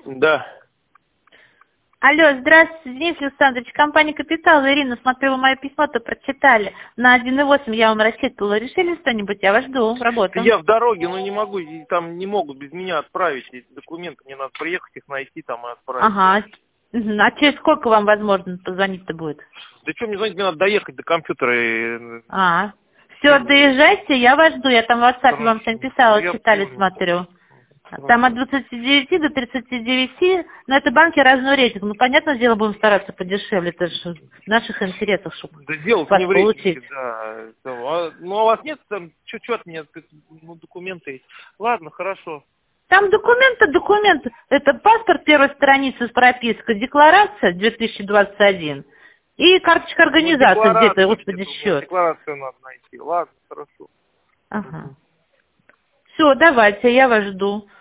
Да. Алло, здравствуйте, Денис Александрович, компания «Капитал». Ирина, смотрю, вы мое письмо-то прочитали. На 1,8 я вам рассчитывала. Решили что-нибудь? Я вас жду, работу. Я в дороге, но не могу, и там не могут без меня отправить эти документы. Мне надо приехать, их найти там и отправить. Ага. А через сколько вам, возможно, позвонить-то будет? Да что мне звонить, мне надо доехать до компьютера. Все, доезжайте, я вас жду. Я там в WhatsApp вам всем писала, Я читали, понял. смотрю. Там от 29 до 39, но это банки разного рейтинга. Ну, понятное дело, будем стараться подешевле. Это же в наших интересах, чтобы Да дело вас не в получить. рейтинге, да. Ну, а у вас нет там, что от меня, документы есть? Ладно, хорошо. Там документы. Это паспорт первой страницы с пропиской, декларация 2021 и карточка Ну, организации где-то, декларацию господи, нету, счет. декларацию надо найти. Ладно, хорошо. Ага. Все, давайте, я вас жду.